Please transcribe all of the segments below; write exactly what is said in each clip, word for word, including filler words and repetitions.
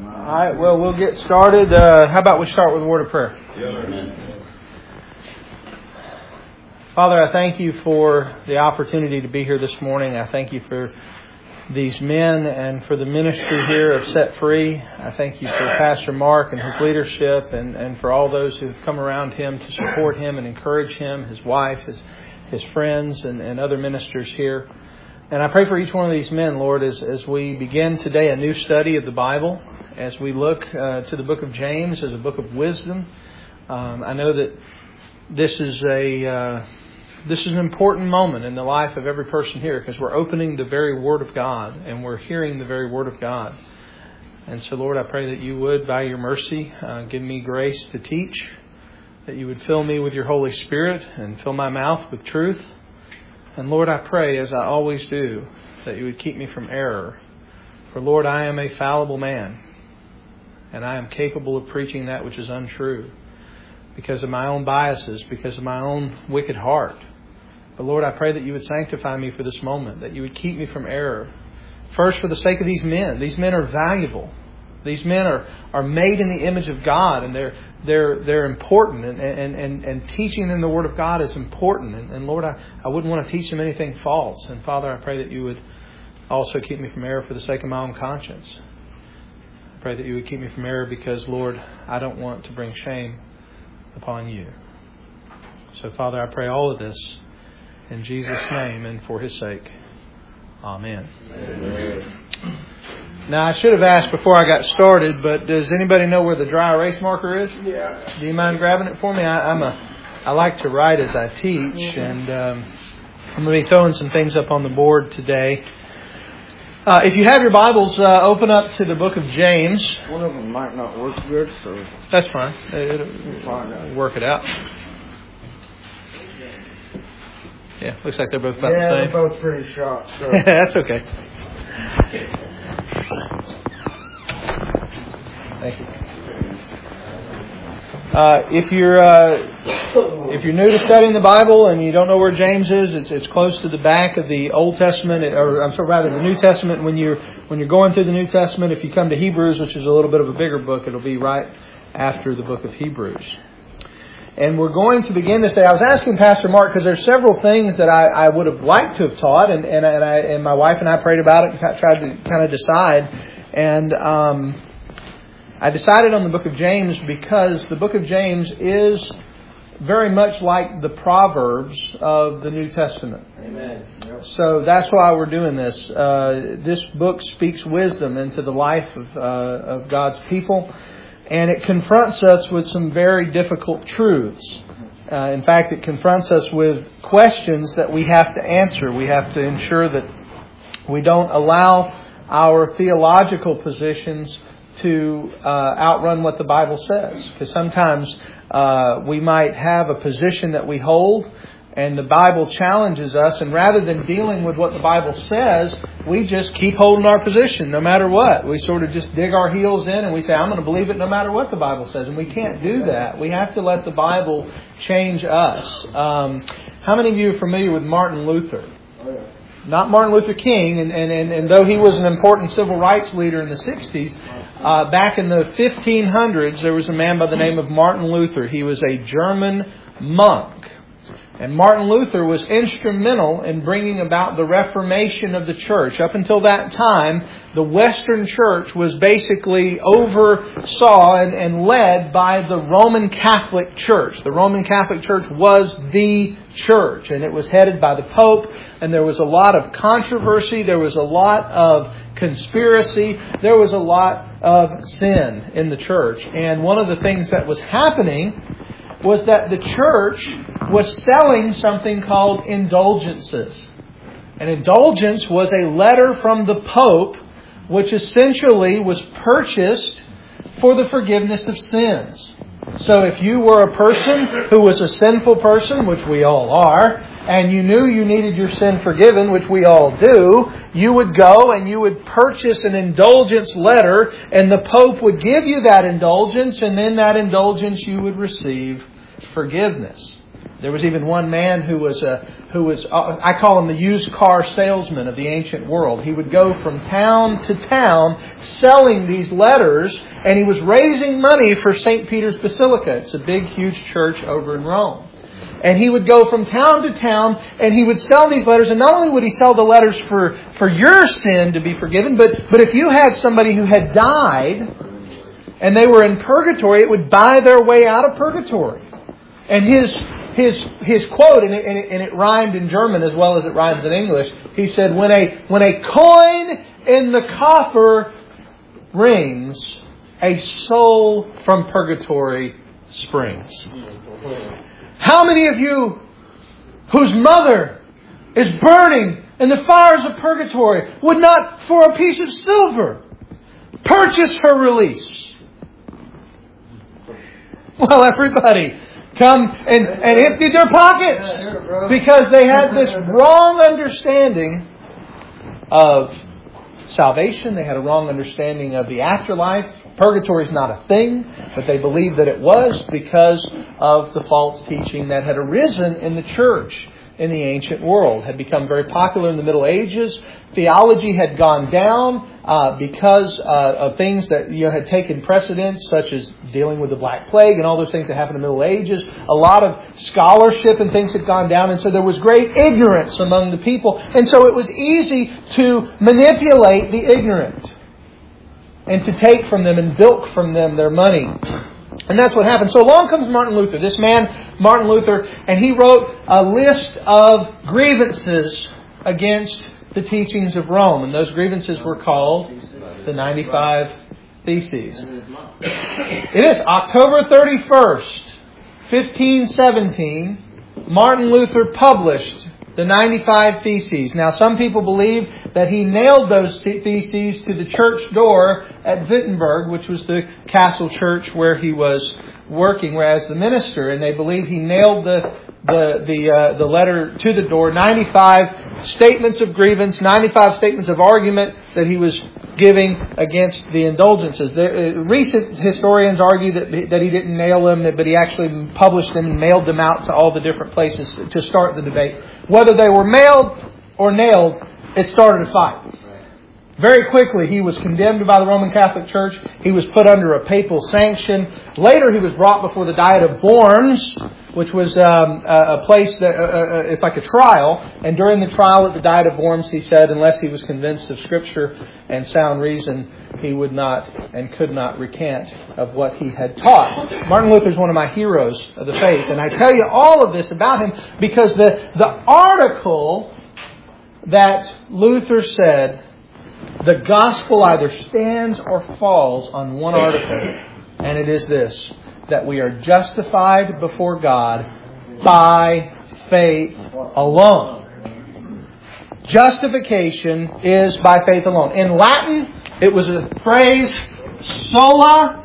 All right, well, we'll get started. Uh, how about we start with a word of prayer? Yes. Father, I thank you for the opportunity to be here this morning. I thank you for these men and for the ministry here of Set Free. I thank you for Pastor Mark and his leadership and, and for all those who have come around him to support him and encourage him, his wife, his, his friends, and, and other ministers here. And I pray for each one of these men, Lord, as, as we begin today a new study of the Bible, as we look uh, to the book of James as a book of wisdom. Um, I know that this is a uh, this is an important moment in the life of every person here, because we're opening the very Word of God and we're hearing the very Word of God. And so, Lord, I pray that you would, by your mercy, uh, give me grace to teach, that you would fill me with your Holy Spirit and fill my mouth with truth. And Lord, I pray, as I always do, that you would keep me from error. For Lord, I am a fallible man, and I am capable of preaching that which is untrue because of my own biases, because of my own wicked heart. But Lord, I pray that you would sanctify me for this moment, that you would keep me from error. First, for the sake of these men. These men are valuable. These men are, are made in the image of God, and they're they're they're important, and, and, and, and teaching them the Word of God is important. And, and Lord, I, I wouldn't want to teach them anything false. And Father, I pray that you would also keep me from error for the sake of my own conscience. I pray that you would keep me from error because, Lord, I don't want to bring shame upon you. So, Father, I pray all of this in Jesus' name and for His sake. Amen. Amen. Now, I should have asked before I got started, but does anybody know where the dry erase marker is? Yeah. Do you mind grabbing it for me? I, I'm a, I like to write as I teach, mm-hmm. and um, I'm going to be throwing some things up on the board today. Uh, if you have your Bibles, uh, open up to the book of James. One of them might not work good, so that's fine. It'll, it'll work it out. Yeah, looks like they're both about yeah, the same. Yeah, they're both pretty sharp. So. That's okay. Thank you. Uh, if you're uh, if you're new to studying the Bible and you don't know where James is, it's it's close to the back of the Old Testament, or I'm sorry, rather the New Testament. When you're when you're going through the New Testament, if you come to Hebrews, which is a little bit of a bigger book, it'll be right after the book of Hebrews. And we're going to begin this day. I was asking Pastor Mark, because there's several things that I, I would have liked to have taught, and and, and, I, and my wife and I prayed about it and tried to kind of decide. And um, I decided on the book of James because the book of James is very much like the Proverbs of the New Testament. Amen. Yep. So that's why we're doing this. Uh, this book speaks wisdom into the life of, uh, of God's people. And it confronts us with some very difficult truths. Uh, in fact, it confronts us with questions that we have to answer. We have to ensure that we don't allow our theological positions to uh, outrun what the Bible says. Because sometimes uh, we might have a position that we hold, and the Bible challenges us, and rather than dealing with what the Bible says, we just keep holding our position no matter what. We sort of just dig our heels in and we say, I'm going to believe it no matter what the Bible says. And we can't do that. We have to let the Bible change us. Um, how many of you are familiar with Martin Luther? Not Martin Luther King, and, and, and, and though he was an important civil rights leader in the sixties, uh, back in the fifteen hundreds, there was a man by the name of Martin Luther. He was a German monk. And Martin Luther was instrumental in bringing about the Reformation of the church. Up until that time, the Western church was basically oversaw and, and led by the Roman Catholic Church. The Roman Catholic Church was the church, and it was headed by the Pope, and there was a lot of controversy, there was a lot of conspiracy, there was a lot of sin in the church. And one of the things that was happening was that the church was selling something called indulgences. An indulgence was a letter from the Pope which essentially was purchased for the forgiveness of sins. So if you were a person who was a sinful person, which we all are, and you knew you needed your sin forgiven, which we all do, you would go and you would purchase an indulgence letter, and the Pope would give you that indulgence, and then that indulgence you would receive forgiveness. There was even one man who was a, who was, uh, I call him the used car salesman of the ancient world. He would go from town to town selling these letters, and he was raising money for Saint Peter's Basilica. It's a big, huge church over in Rome. And he would go from town to town, and he would sell these letters. And not only would he sell the letters for, for your sin to be forgiven, but, but if you had somebody who had died and they were in purgatory, it would buy their way out of purgatory. And his his his quote, and it, and it, and it rhymed in German as well as it rhymes in English. He said, "When a when a coin in the coffer rings, a soul from purgatory springs." How many of you whose mother is burning in the fires of purgatory would not, for a piece of silver, purchase her release? Well, everybody come and, and emptied their pockets because they had this wrong understanding of salvation. They had a wrong understanding of the afterlife. Purgatory is not a thing, but they believed that it was because of the false teaching that had arisen in the church in the ancient world. Had become very popular in the Middle Ages. Theology had gone down uh, because uh, of things that you know had taken precedence, such as dealing with the Black Plague and all those things that happened in the Middle Ages. A lot of scholarship and things had gone down, and so there was great ignorance among the people. And so it was easy to manipulate the ignorant and to take from them and bilk from them their money. And that's what happened. So along comes Martin Luther, this man, Martin Luther, and he wrote a list of grievances against the teachings of Rome. And those grievances were called the ninety-five Theses. It is October thirty-first, fifteen seventeen, Martin Luther published the ninety-five Theses. Now, some people believe that he nailed those theses to the church door at Wittenberg, which was the castle church where he was working as the minister, and they believe he nailed the the the uh, the letter to the door. ninety-five statements of grievance, ninety-five statements of argument that he was giving against the indulgences. The, uh, recent historians argue that that he didn't nail them, but he actually published them and mailed them out to all the different places to start the debate. Whether they were mailed or nailed, it started a fight. Very quickly, he was condemned by the Roman Catholic Church. He was put under a papal sanction. Later, he was brought before the Diet of Worms, which was um, a, a place that uh, uh, it's like a trial. And during the trial at the Diet of Worms, he said, unless he was convinced of Scripture and sound reason, he would not and could not recant of what he had taught. Martin Luther is one of my heroes of the faith, and I tell you all of this about him because the the article that Luther said, the gospel either stands or falls on one article, and it is this, that we are justified before God by faith alone. Justification is by faith alone. In Latin, it was a phrase, sola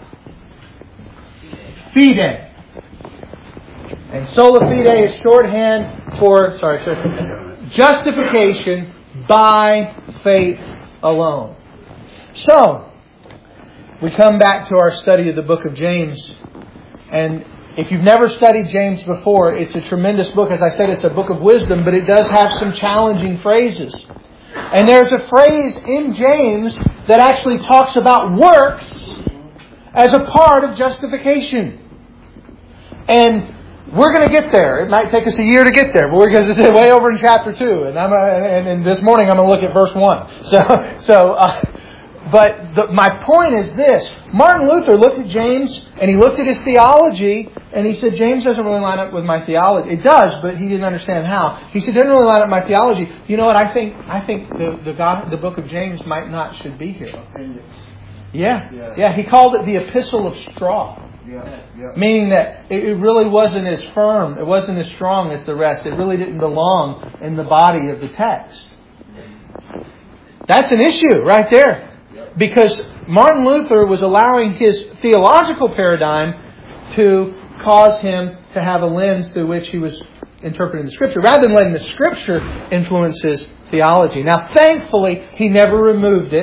fide. And sola fide is shorthand for, sorry, sorry, justification by faith alone. So, we come back to our study of the book of James. And if you've never studied James before, it's a tremendous book. As I said, it's a book of wisdom, but it does have some challenging phrases. And there's a phrase in James that actually talks about works as a part of justification. And we're going to get there. It might take us a year to get there, but we're because it's way over in chapter two, and I'm and, and this morning I'm going to look at verse one. So, so, uh, but the, my point is this: Martin Luther looked at James and he looked at his theology, and he said, James doesn't really line up with my theology. It does, but he didn't understand how. He said, it doesn't really line up with my theology. You know what? I think I think the the, God, the book of James might not should be here. Yeah, yeah. He called it the epistle of straw. Yeah, yeah. Meaning that it really wasn't as firm, it wasn't as strong as the rest. It really didn't belong in the body of the text. That's an issue right there. Because Martin Luther was allowing his theological paradigm to cause him to have a lens through which he was interpreting the Scripture, rather than letting the Scripture influence his theology. Now, thankfully, he never removed it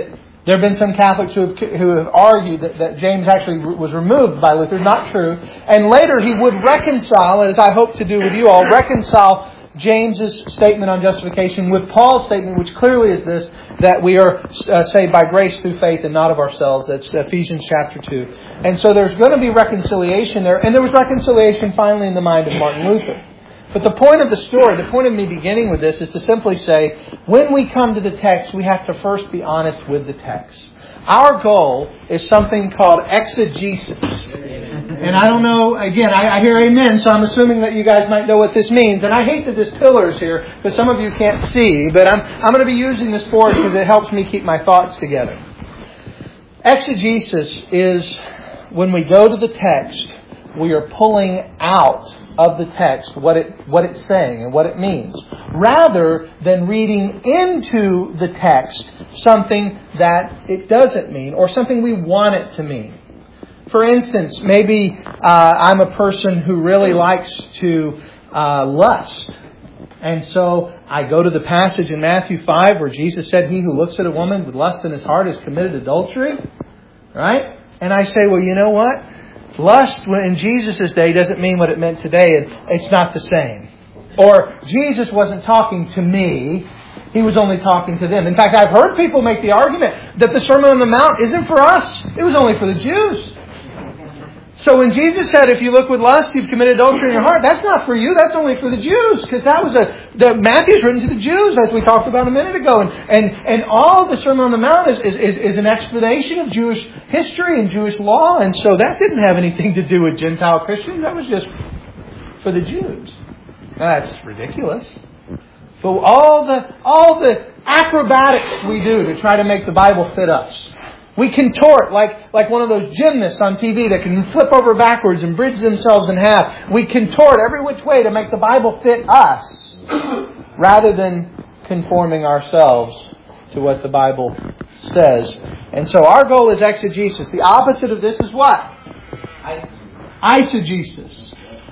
There have been some Catholics who have, who have argued that, that James actually was removed by Luther. Not true. And later he would reconcile, as I hope to do with you all, reconcile James's statement on justification with Paul's statement, which clearly is this, that we are uh, saved by grace through faith and not of ourselves. That's Ephesians chapter two. And so there's going to be reconciliation there. And there was reconciliation finally in the mind of Martin Luther. But the point of the story, the point of me beginning with this is to simply say, when we come to the text, we have to first be honest with the text. Our goal is something called exegesis. And I don't know, again, I, I hear amen, so I'm assuming that you guys might know what this means. And I hate that there's pillars here, because some of you can't see, but I'm, I'm going to be using this for it because it helps me keep my thoughts together. Exegesis is when we go to the text, we are pulling out of the text what it what it's saying and what it means, rather than reading into the text something that it doesn't mean or something we want it to mean. For instance, maybe uh, I'm a person who really likes to uh, lust. And so I go to the passage in Matthew five where Jesus said, "He who looks at a woman with lust in his heart has committed adultery." Right? And I say, well, you know what? Lust in Jesus' day doesn't mean what it meant today, and it's not the same. Or Jesus wasn't talking to me, He was only talking to them. In fact, I've heard people make the argument that the Sermon on the Mount isn't for us. It was only for the Jews. So when Jesus said, if you look with lust, you've committed adultery in your heart, that's not for you, that's only for the Jews. Because that was a, the Matthew's written to the Jews, as we talked about a minute ago. And and, and all the Sermon on the Mount is, is, is, is an explanation of Jewish history and Jewish law. And so that didn't have anything to do with Gentile Christians. That was just for the Jews. Now, that's ridiculous. But all the all the acrobatics we do to try to make the Bible fit us. We contort like, like one of those gymnasts on T V that can flip over backwards and bridge themselves in half. We contort every which way to make the Bible fit us rather than conforming ourselves to what the Bible says. And so our goal is exegesis. The opposite of this is what? Eisegesis.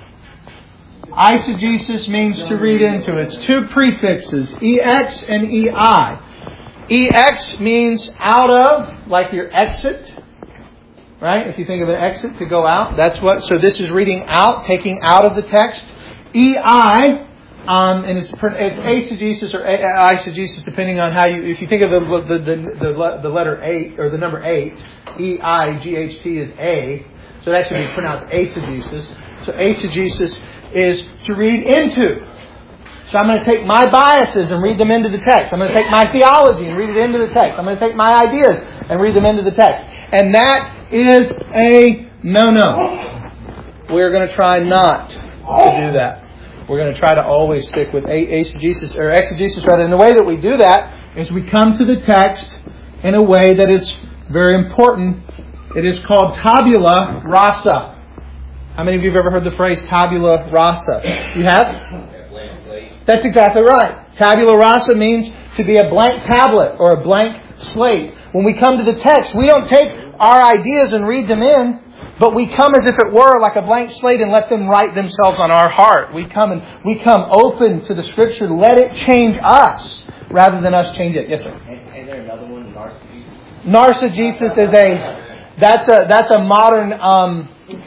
Eisegesis means to read into. It's two prefixes, ex and ei. Ex means out of, like your exit, right? If you think of an exit, to go out, that's what. So this is reading out, taking out of the text. Ei, um, and it's it's eisegesis or eisegesis, depending on how you. If you think of the the the, the, the letter eight or the number eight, E I G H T is a, so it actually be pronounced eisegesis. So eisegesis is to read into. So I'm going to take my biases and read them into the text. I'm going to take my theology and read it into the text. I'm going to take my ideas and read them into the text. And that is a no-no. We're going to try not to do that. We're going to try to always stick with eisegesis or exegesis rather. And the way that we do that is we come to the text in a way that is very important. It is called tabula rasa. How many of you have ever heard the phrase tabula rasa? You have? That's exactly right. Tabula rasa means to be a blank tablet or a blank slate. When we come to the text, we don't take our ideas and read them in, but we come as if it were like a blank slate and let them write themselves on our heart. We come and we come open to the Scripture to let it change us rather than us change it. Yes, sir. And, and there another one, narcigesis? Narcigesis is a that's a that's a modern. Um,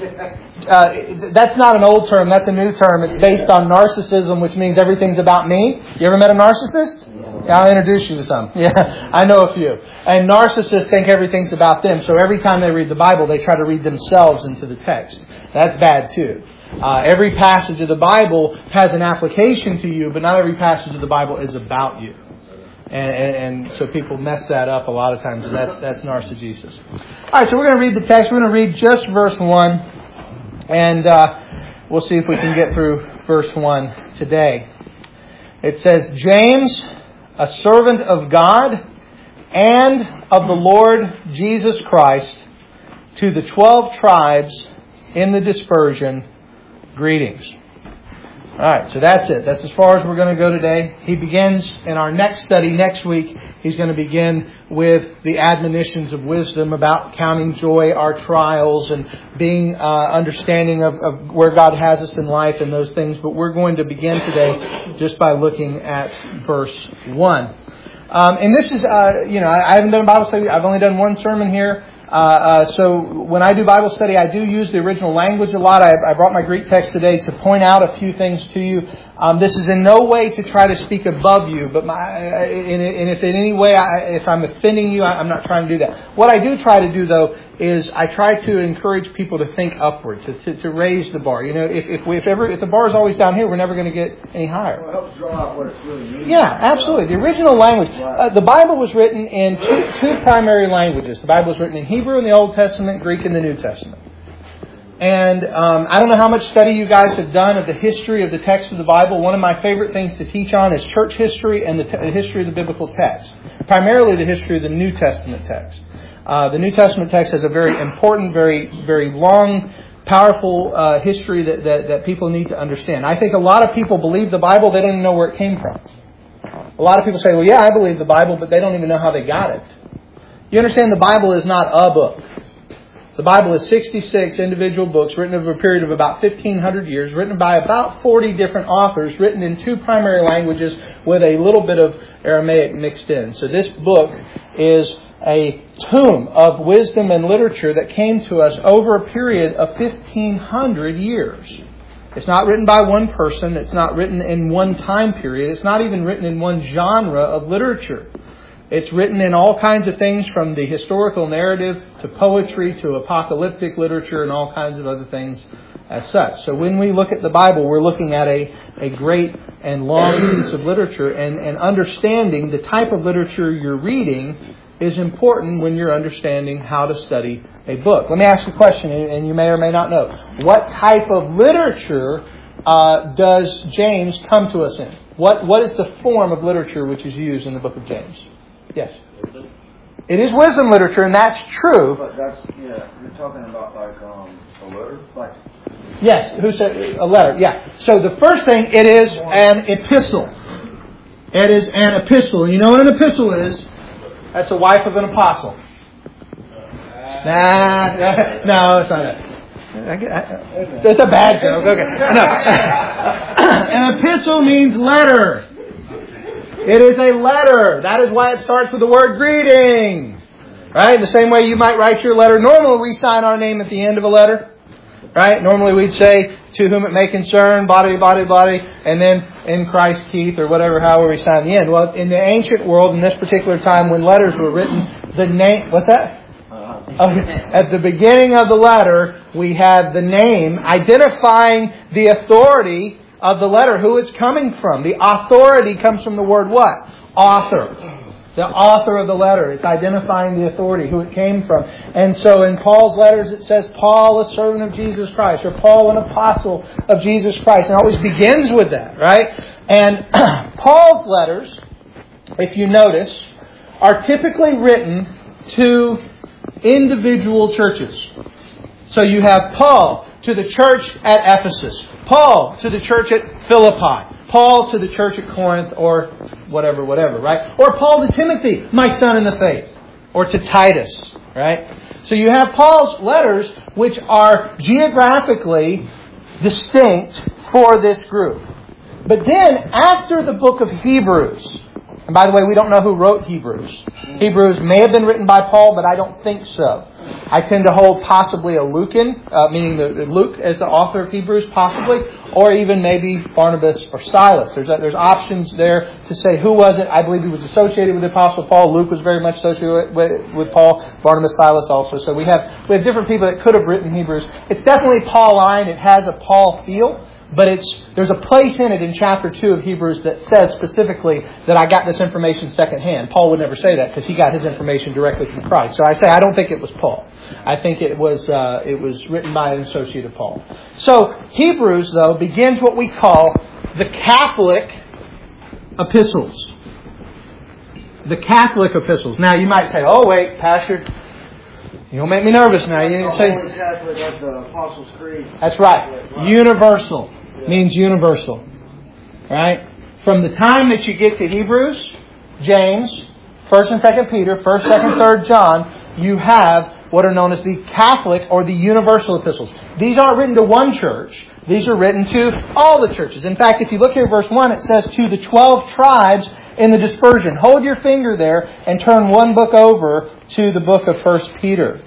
Uh, that's not an old term, that's a new term. It's based on narcissism, which means everything's about me. You ever met a narcissist? Yeah, I'll introduce you to some. Yeah, I know a few. And narcissists think everything's about them. So every time they read the Bible, they try to read themselves into the text. That's bad too. Uh, every passage of the Bible has an application to you, but not every passage of the Bible is about you. And, and, and so people mess that up a lot of times, and that's, that's narcigesis. All right, so we're going to read the text. We're going to read just verse one. And uh, we'll see if we can get through verse one today. It says, James, a servant of God and of the Lord Jesus Christ, to the twelve tribes in the dispersion, greetings. All right, so that's it. That's as far as we're going to go today. He begins in our next study next week. He's going to begin with the admonitions of wisdom about counting joy, our trials, and being uh, understanding of, of where God has us in life and those things. But we're going to begin today just by looking at verse one. Um, and this is, uh, you know, I, I haven't done a Bible study. I've only done one sermon here. Uh, uh, so when I do Bible study, I do use the original language a lot. I, I brought my Greek text today to point out a few things to you. Um, this is in no way to try to speak above you, but my, and, and if in any way, I, if I'm offending you, I, I'm not trying to do that. What I do try to do, though, is I try to encourage people to think upward, to, to, to raise the bar. You know, if if, we, if ever if the bar is always down here, we're never going to get any higher. Well, it helps draw out what it's really means. Yeah, absolutely. The original language. Uh, the Bible was written in two, two primary languages. The Bible was written in Hebrew in the Old Testament, Greek in the New Testament. And um, I don't know how much study you guys have done of the history of the text of the Bible. One of my favorite things to teach on is church history and the, te- the history of the biblical text. Primarily the history of the New Testament text. Uh, the New Testament text has a very important, very, very long, powerful uh, history that, that, that people need to understand. I think a lot of people believe the Bible, they don't even know where it came from. A lot of people say, well, yeah, I believe the Bible, but they don't even know how they got it. You understand the Bible is not a book. The Bible is sixty-six individual books written over a period of about fifteen hundred years, written by about forty different authors, written in two primary languages with a little bit of Aramaic mixed in. So this book is a tomb of wisdom and literature that came to us over a period of fifteen hundred years. It's not written by one person. It's not written in one time period. It's not even written in one genre of literature. It's written in all kinds of things, from the historical narrative to poetry to apocalyptic literature and all kinds of other things as such. So when we look at the Bible, we're looking at a, a great and long piece of literature, and, and understanding the type of literature you're reading is important when you're understanding how to study a book. Let me ask you a question, and you may or may not know. What type of literature uh, does James come to us in? What What is the form of literature which is used in the book of James? Yes. It is wisdom literature, and that's true. But that's, yeah, you're talking about like um, a letter? Like, yes, who said a letter? Yeah. So the first thing, it is an epistle. It is an epistle. And you know what an epistle is? That's the wife of an apostle. Nah, no, it's not that. It's a bad joke. Okay. No. An epistle means letter. It is a letter. That is why it starts with the word greeting. Right? The same way you might write your letter. Normally we sign our name at the end of a letter. Right? Normally we'd say, to whom it may concern, body, body, body, and then in Christ, Keith, or whatever, however we sign the end. Well, in the ancient world, in this particular time when letters were written, the name, what's that? Uh, at the beginning of the letter, we have the name identifying the authority of the letter, who it's coming from. The authority comes from the word what? Author. The author of the letter. It's identifying the authority, who it came from. And so in Paul's letters it says, Paul, a servant of Jesus Christ, or Paul, an apostle of Jesus Christ. And it always begins with that, right? And Paul's letters, if you notice, are typically written to individual churches. So you have Paul to the church at Ephesus, Paul to the church at Philippi, Paul to the church at Corinth, or whatever, whatever, right? Or Paul to Timothy, my son in the faith, or to Titus, right? So you have Paul's letters, which are geographically distinct for this group. But then, after the book of Hebrews, and by the way, we don't know who wrote Hebrews. Hebrews may have been written by Paul, but I don't think so. I tend to hold possibly a Lucan, uh, meaning the, the Luke as the author of Hebrews, possibly, or even maybe Barnabas or Silas. There's a, there's options there to say who was it. I believe he was associated with the Apostle Paul. Luke was very much associated with, with Paul. Barnabas, Silas also. So we have we have different people that could have written Hebrews. It's definitely Pauline. It has a Paul feel. But it's there's a place in it in chapter two of Hebrews that says specifically that I got this information secondhand. Paul would never say that because he got his information directly from Christ. So I say I don't think it was Paul. I think it was uh, it was written by an associate of Paul. So Hebrews, though, begins what we call the Catholic epistles. The Catholic epistles. Now you might say, "Oh wait, Pastor, you don't make me nervous now." You need to say, Holy Catholic, that's the Apostles' Creed. That's right. Universal means universal. Right? From the time that you get to Hebrews, James, First and Second Peter, First, Second, Third John, you have what are known as the Catholic or the universal epistles. These aren't written to one church. These are written to all the churches. In fact, if you look here at verse one, it says, to the twelve tribes in the dispersion. Hold your finger there and turn one book over to the book of First Peter.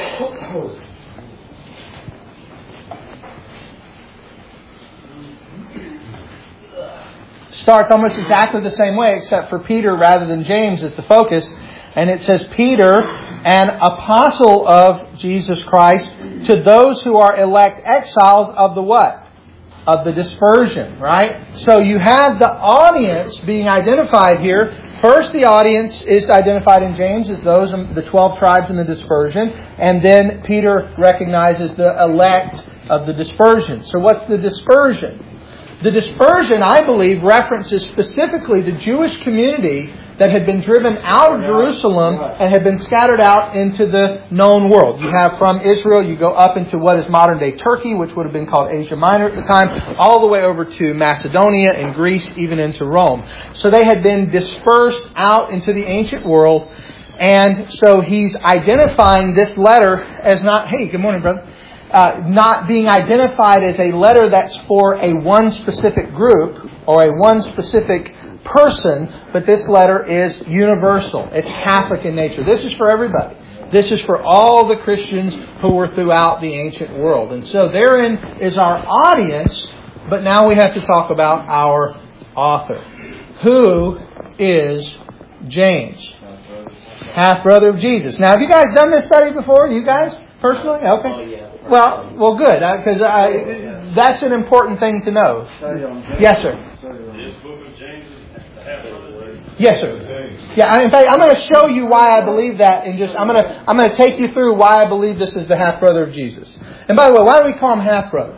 Starts almost exactly the same way, except for Peter rather than James is the focus. And it says, Peter, an apostle of Jesus Christ, to those who are elect exiles of the what? Of the dispersion, right? So you have the audience being identified here. First, the audience is identified in James as those, the twelve tribes in the dispersion. And then Peter recognizes the elect of the dispersion. So what's the dispersion? The dispersion, I believe, references specifically the Jewish community that had been driven out of Jerusalem and had been scattered out into the known world. You have from Israel, you go up into what is modern-day Turkey, which would have been called Asia Minor at the time, all the way over to Macedonia and Greece, even into Rome. So they had been dispersed out into the ancient world. And so he's identifying this letter as not, hey, good morning, brother. Uh, not being identified as a letter that's for a one specific group or a one specific person, but this letter is universal. It's Catholic in nature. This is for everybody. This is for all the Christians who were throughout the ancient world. And so therein is our audience, but now we have to talk about our author. Who is James? Half-brother of Jesus. Now, have you guys done this study before? You guys? Personally? Okay. Well, well, good, because uh, that's an important thing to know. Yes, sir. Yes, sir. Yeah, in fact, I'm going to show you why I believe that. In just, I'm going to, I'm going to take you through why I believe this is the half brother of Jesus. And by the way, why do we call him half brother?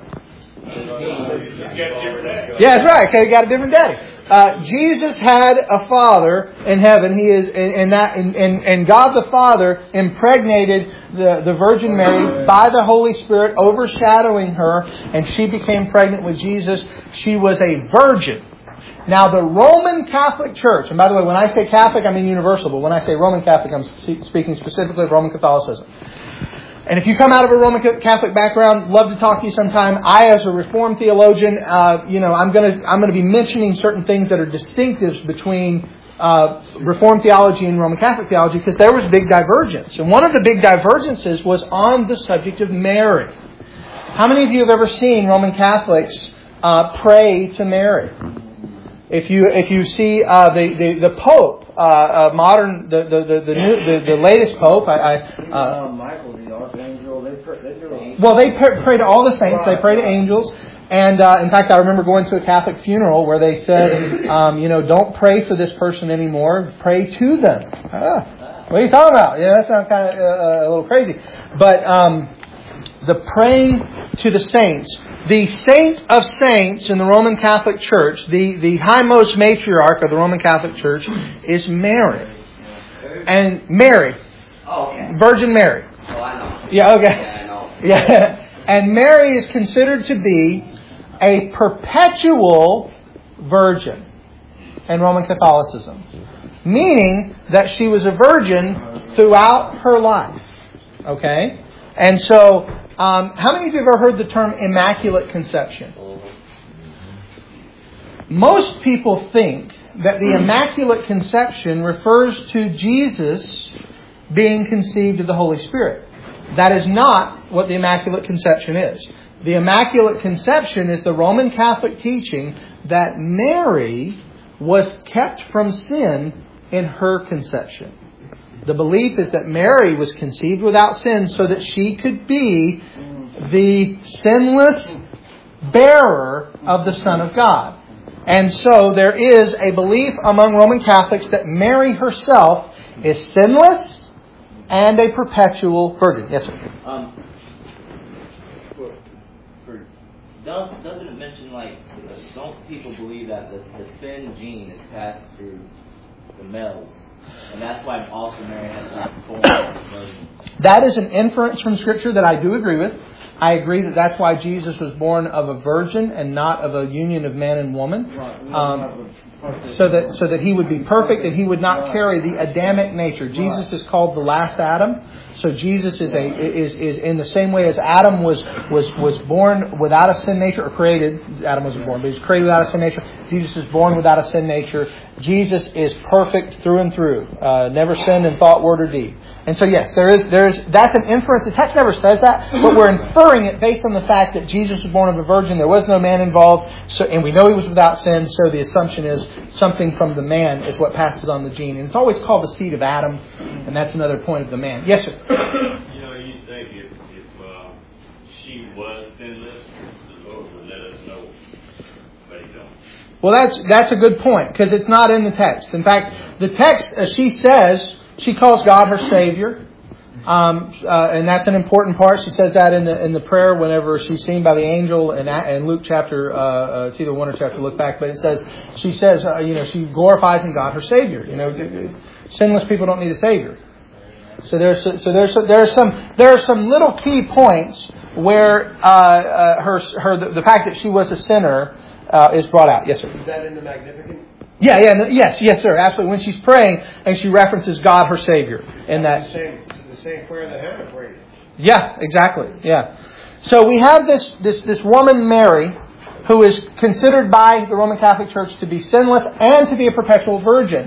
Yeah, that's right. Okay, he got a different daddy. Uh, Jesus had a father in heaven. He is, and, and that, and, and, and God the Father impregnated the, the Virgin Mary by the Holy Spirit, overshadowing her, and she became pregnant with Jesus. She was a virgin. Now, the Roman Catholic Church, and by the way, when I say Catholic, I mean universal, but when I say Roman Catholic, I'm speaking specifically of Roman Catholicism. And if you come out of a Roman Catholic background, love to talk to you sometime. I, as a Reformed theologian, uh, you know, I'm going to I'm going to be mentioning certain things that are distinctives between uh, Reformed theology and Roman Catholic theology, because there was big divergence. And one of the big divergences was on the subject of Mary. How many of you have ever seen Roman Catholics uh, pray to Mary? If you if you see uh, the, the the Pope, uh, uh, modern the the the the, new, the the latest Pope, I, I uh, Michael the Archangel, they pray, they do. Well, they pray to all the saints. They pray to angels. And uh, in fact, I remember going to a Catholic funeral where they said, um, you know, don't pray for this person anymore. Pray to them. Ah, what are you talking about? Yeah, that sounds kind of uh, a little crazy. But um, the praying to the saints. The saint of saints in the Roman Catholic Church, the, the highmost matriarch of the Roman Catholic Church, is Mary. And Mary. Oh, okay. Virgin Mary. Oh, I know. Yeah, okay. Yeah, I know. Yeah. And Mary is considered to be a perpetual virgin in Roman Catholicism. Meaning that she was a virgin throughout her life. Okay? And so, um, how many of you have ever heard the term Immaculate Conception? Most people think that the Immaculate Conception refers to Jesus being conceived of the Holy Spirit. That is not what the Immaculate Conception is. The Immaculate Conception is the Roman Catholic teaching that Mary was kept from sin in her conception. The belief is that Mary was conceived without sin so that she could be the sinless bearer of the Son of God. And so there is a belief among Roman Catholics that Mary herself is sinless and a perpetual virgin. Yes, sir. Um, for, for does, doesn't it mention, like, don't people believe that the, the sin gene is passed through the males? And that's why also Mary has been born as a virgin. That is an inference from Scripture that I do agree with. I agree that that's why Jesus was born of a virgin and not of a union of man and woman. Right. We Um, have So that so that he would be perfect and he would not carry the Adamic nature. Jesus is called the last Adam. So Jesus is a is is in the same way as Adam was was was born without a sin nature, or created. Adam wasn't born, but he was created without a sin nature. Jesus is born without a sin nature. Jesus is perfect through and through. Uh, never sinned in thought, word, or deed. And so yes, there is there is that's an inference. The text never says that, but we're inferring it based on the fact that Jesus was born of a virgin. There was no man involved, so and we know he was without sin. So the assumption is something from the man is what passes on the gene, and it's always called the seed of Adam, and that's another point of the man. Yes, sir. You know, you think if, if uh, she was sinless, the Lord would let us know, but He don't. Well, that's that's a good point, because it's not in the text. In fact, the text, as she says, she calls God her Savior. Um, uh, and that's an important part. She says that in the in the prayer whenever she's seen by the angel in, in Luke chapter, uh, uh, it's either one or chapter, look back, but it says, she says, uh, you know, she glorifies in God her Savior. You know, sinless people don't need a Savior. So there's so there's there's some there are some little key points where uh, uh, her her the, the fact that she was a sinner uh, is brought out. Yes, sir. Is that in the Magnificat? Yeah, yeah, no, yes, yes, sir, absolutely. When she's praying and she references God, her Savior, in that. The same, the same prayer that Hannah prayed. Yeah, exactly. Yeah. So we have this this this woman Mary, who is considered by the Roman Catholic Church to be sinless and to be a perpetual virgin,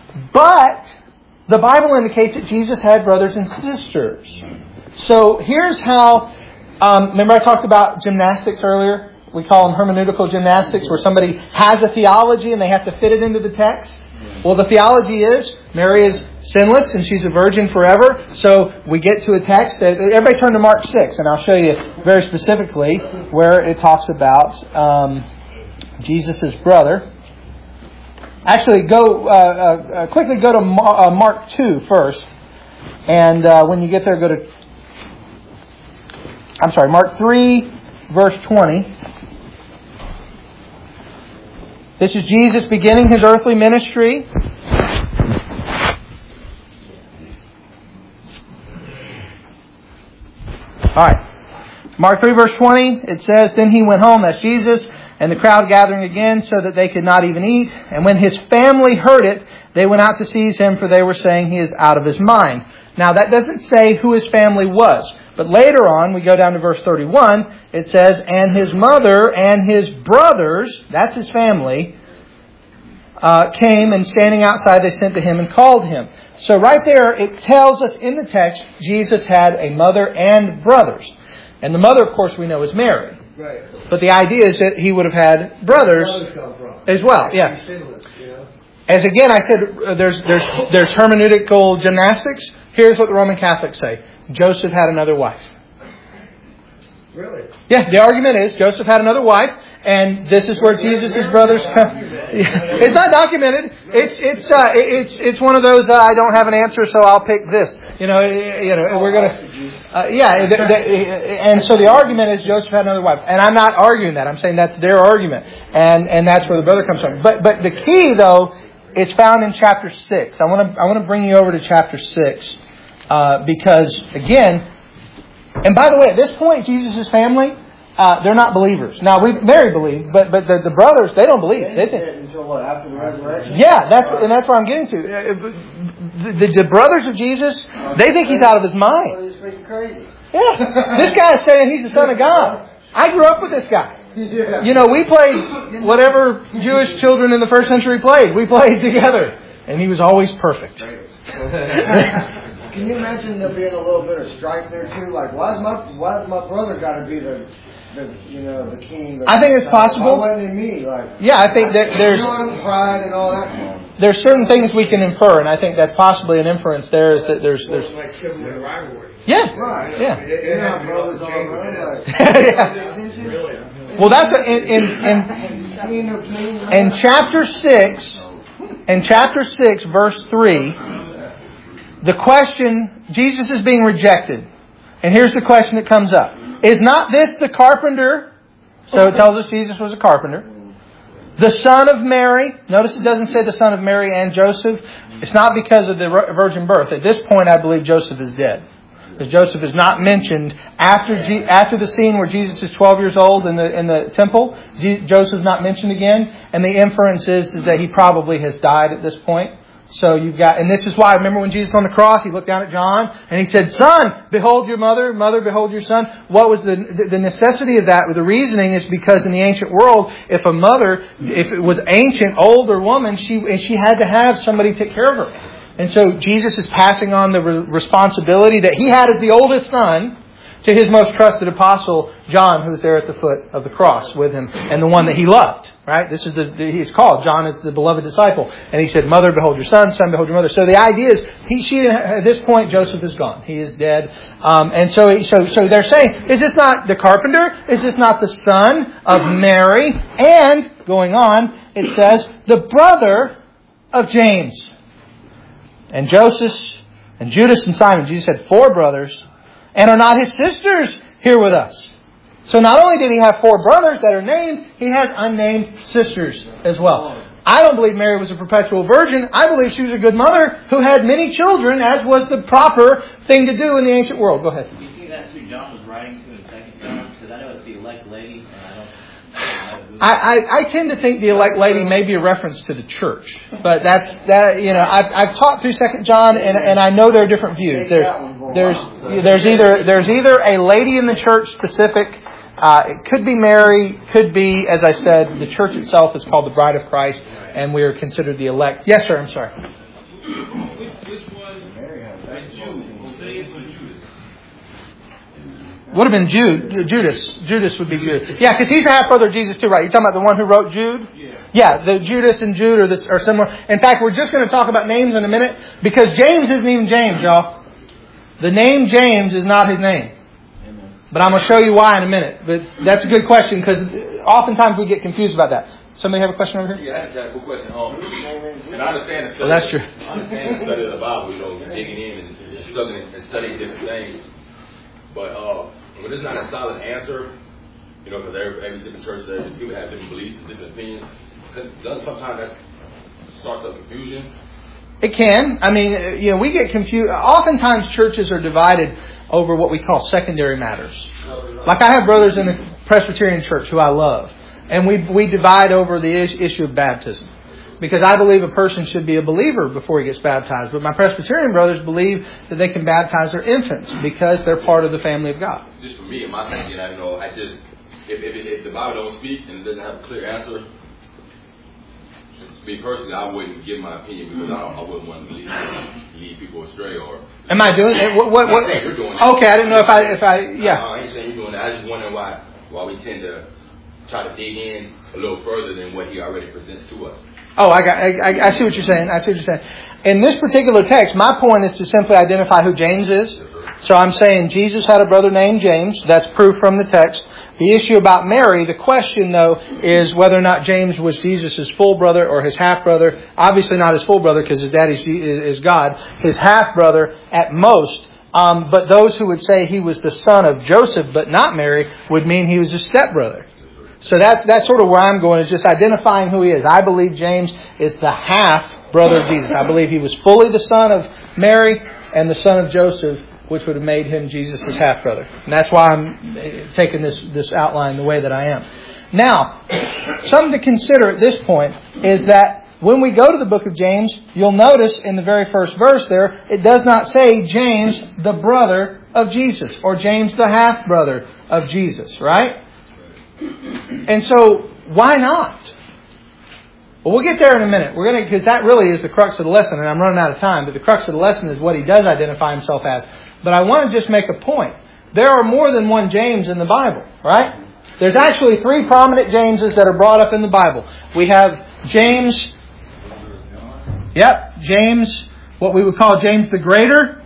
but the Bible indicates that Jesus had brothers and sisters. So here's how. Um, remember, I talked about gymnastics earlier. We call them hermeneutical gymnastics, where somebody has a theology and they have to fit it into the text. Well, the theology is Mary is sinless and she's a virgin forever. So we get to a text. Everybody turn to Mark six, and I'll show you very specifically where it talks about um, Jesus' brother. Actually, go uh, uh, quickly go to Ma- uh, Mark two first, and uh, when you get there, go to I'm sorry, Mark three, verse twenty. This is Jesus beginning His earthly ministry. All right. Mark three, verse twenty, it says, "Then He went home," that's Jesus, "and the crowd gathering again so that they could not even eat. And when His family heard it, they went out to seize Him, for they were saying He is out of His mind." Now, that doesn't say who His family was. But later on, we go down to verse thirty-one, it says, "And His mother and His brothers," that's His family, uh, "came, and standing outside they sent to Him and called Him." So right there, it tells us in the text, Jesus had a mother and brothers. And the mother, of course, we know is Mary. Right. But the idea is that He would have had brothers as well. Yeah. As again, I said, uh, there's there's there's hermeneutical gymnastics. Here's what the Roman Catholics say. Joseph had another wife. Really? Yeah, the argument is Joseph had another wife, and this is where Jesus' brothers come. It's not documented. It's it's uh, it's it's one of those uh, I don't have an answer, so I'll pick this. You know, you know, we're gonna. Uh, yeah, the, the, and so the argument is Joseph had another wife, and I'm not arguing that. I'm saying that's their argument, and and that's where the brother comes from. But but the key though, it's found in chapter six. I want to I want to bring you over to chapter six uh, because again. And by the way, at this point, Jesus' family, uh, they're not believers. Now, we Mary believed, but but the, the brothers, they don't believe. They didn't until what, after the resurrection? Yeah, that's and that's where I'm getting to. The, the, the brothers of Jesus, they think He's out of His mind. He's freaking crazy. Yeah, this guy is saying He's the Son of God. I grew up with this guy. Yeah. You know, we played whatever Jewish children in the first century played. We played together, and He was always perfect. Can you imagine there being a little bit of strife there too? Like, why is my why does my brother got to be the, the you know the king? The, I think it's possible. Why wasn't it me? Like, yeah, I think that there's you know, pride and all that. There's certain things we can infer, and I think that's possibly an inference. There is that there's there's like sibling rivalry. yeah Right. yeah. It, it, you know, brothers all around. Like, yeah. Well, that's a, in in in, in chapter six, in chapter six, verse three. The question, Jesus is being rejected. And here's the question that comes up. Is not this the carpenter? So it tells us Jesus was a carpenter. The son of Mary. Notice it doesn't say the son of Mary and Joseph. It's not because of the virgin birth. At this point, I believe Joseph is dead. Because Joseph is not mentioned after G- after the scene where Jesus is twelve years old in the in the temple. G- Joseph's not mentioned again, and the inference is, is that he probably has died at this point. So you've got, and this is why, remember when Jesus on the cross, he looked down at John and he said, "Son, behold your mother, mother, behold your son." What was the the necessity of that? The reasoning is because in the ancient world, if a mother, if it was ancient, older woman, she and she had to have somebody take care of her. And so Jesus is passing on the re- responsibility that he had as the oldest son to his most trusted apostle, John, who was there at the foot of the cross with him, and the one that he loved. Right? This is the, the he's called John is the beloved disciple, and he said, "Mother, behold your son; son, behold your mother." So the idea is, he, she, at this point, Joseph is gone; he is dead, um, and so, so, so they're saying, "Is this not the carpenter? Is this not the son of Mary?" And going on, it says, "The brother of James and Joseph and Judas and Simon." Jesus had four brothers. "And are not his sisters here with us?" So not only did he have four brothers that are named, he has unnamed sisters as well. I don't believe Mary was a perpetual virgin. I believe she was a good mother who had many children, as was the proper thing to do in the ancient world. Go ahead. Do you think that's who John was writing to in Second John? Because I know it's the elect lady, and I don't... I, don't know I, I, I tend to think the elect lady may be a reference to the church, but that's that. You know, I've, I've taught through Second John, and, and I know there are different views. There's there's there's either there's either a lady in the church specific. Uh, it could be Mary, could be, as I said, the church itself is called the Bride of Christ, and we are considered the elect. Yes, sir. I'm sorry. Which one? The Jew, James or Judas? Would have been Jude, Judas. Judas would be Jude. Yeah, because he's a half brother of Jesus too, right? You're talking about the one who wrote Jude? Yeah. Yeah, the Judas and Jude are, this, are similar. In fact, we're just going to talk about names in a minute, because James isn't even James, y'all. The name James is not his name. But I'm going to show you why in a minute. But that's a good question, because oftentimes we get confused about that. Somebody have a question over here? Yeah, I just had a quick question. Um, and I understand the study. Well, that's true. I understand the study of the Bible, you know, digging in and, and studying and studying different things. But uh, when there's not a solid answer, you know, because every, every different church, every people have different beliefs and different opinions, doesn't sometimes that starts up confusion? It can. I mean, you know, we get confused. Oftentimes churches are divided over what we call secondary matters. Like I have brothers in the Presbyterian church who I love. And we we divide over the issue of baptism. Because I believe a person should be a believer before he gets baptized. But my Presbyterian brothers believe that they can baptize their infants because they're part of the family of God. Just for me and my thinking, I know, I just, if, if, if the Bible don't speak and it doesn't have a clear answer, me personally, I wouldn't give my opinion because I, don't, I wouldn't want to lead, lead people astray. Or am I doing it? What? What? what? You're doing that. Okay, I didn't know if I, if I, yeah. No, I ain't saying you're doing that. I just wondering why, why we tend to try to dig in a little further than what he already presents to us. Oh, I got. I, I see what you're saying. I see what you're saying. In this particular text, my point is to simply identify who James is. So I'm saying Jesus had a brother named James. That's proof from the text. The issue about Mary, the question though, is whether or not James was Jesus' full brother or his half brother. Obviously not his full brother because his daddy is God. His half brother at most. Um, but those who would say he was the son of Joseph but not Mary would mean he was his stepbrother. So that's that's sort of where I'm going, is just identifying who he is. I believe James is the half brother of Jesus. I believe he was fully the son of Mary and the son of Joseph, which would have made him Jesus' half brother. And that's why I'm taking this, this outline the way that I am. Now, something to consider at this point is that when we go to the book of James, you'll notice in the very first verse there, it does not say James, the brother of Jesus, or James, the half brother of Jesus, right? And so, why not? Well, we'll get there in a minute. We're going to, because that really is the crux of the lesson, and I'm running out of time. But the crux of the lesson is what he does identify himself as. But I want to just make a point. There are more than one James in the Bible, right? There's actually three prominent Jameses that are brought up in the Bible. We have James. Yep, James, what we would call James the Greater,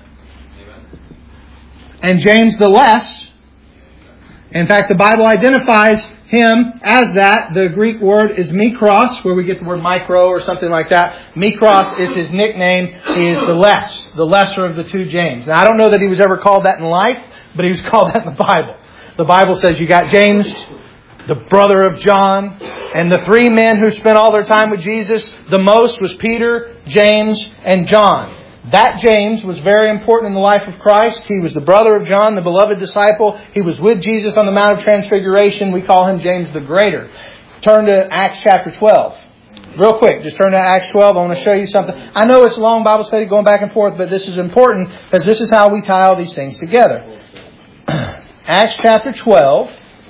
and James the Less. In fact, the Bible identifies him as that. The Greek word is mikros, where we get the word micro or something like that. Mikros is his nickname. He is the less, the lesser of the two James. Now, I don't know that he was ever called that in life, but he was called that in the Bible. The Bible says you got James, the brother of John, and the three men who spent all their time with Jesus. The most was Peter, James, and John. That James was very important in the life of Christ. He was the brother of John, the beloved disciple. He was with Jesus on the Mount of Transfiguration. We call him James the Greater. Turn to Acts chapter twelve. Real quick, just turn to Acts twelve. I want to show you something. I know it's a long Bible study going back and forth, but this is important because this is how we tie all these things together. Acts chapter twelve.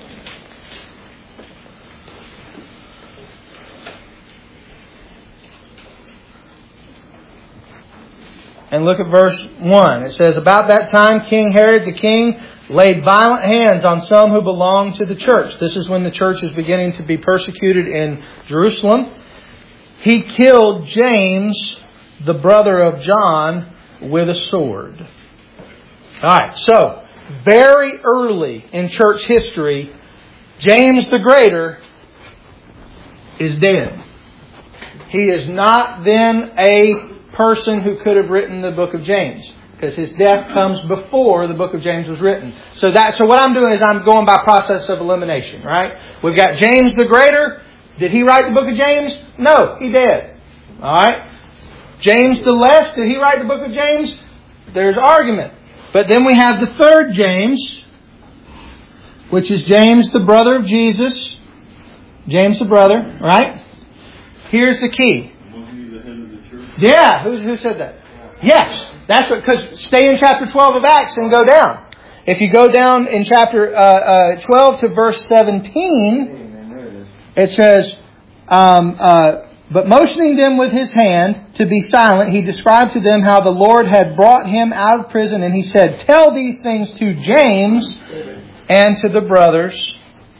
And look at verse one. It says, about that time King Herod the king laid violent hands on some who belonged to the church. This is when the church is beginning to be persecuted in Jerusalem. He killed James, the brother of John, with a sword. Alright, so very early in church history, James the Greater is dead. He is not then a person who could have written the book of James, because his death comes before the book of James was written. So that so what I'm doing is I'm going by process of elimination, right? We've got James the Greater. Did he write the book of James? No, he did. All right. James the Less, did he write the book of James? There's argument. But then we have the third James, which is James the brother of Jesus. James the brother, right? Here's the key. Yeah, who, who said that? Yes, that's what. Because stay in chapter twelve of Acts and go down. If you go down in chapter uh, uh, twelve to verse seventeen, it says, um, uh, "But motioning them with his hand to be silent, he described to them how the Lord had brought him out of prison, and he said, 'Tell these things to James and to the brothers.'